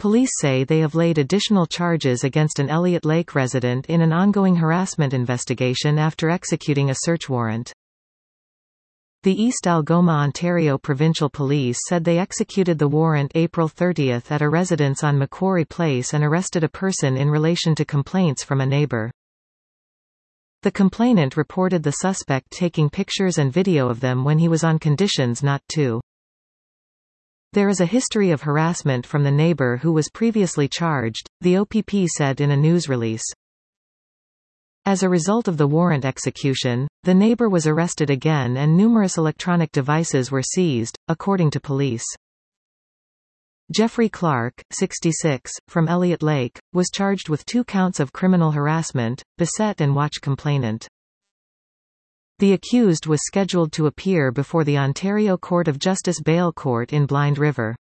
Police say they have laid additional charges against an Elliott Lake resident in an ongoing harassment investigation after executing a search warrant. The East Algoma, Ontario Provincial Police said they executed the warrant April 30 at a residence on Macquarie Place and arrested a person in relation to complaints from a neighbour. The complainant reported the suspect taking pictures and video of them when he was on conditions not to. There is a history of harassment from the neighbour who was previously charged, the OPP said in a news release. As a result of the warrant execution, the neighbour was arrested again and numerous electronic devices were seized, according to police. Jeffrey Clark, 66, from Elliott Lake, was charged with 2 counts of criminal harassment, beset and watch complainant. The accused was scheduled to appear before the Ontario Court of Justice Bail Court in Blind River.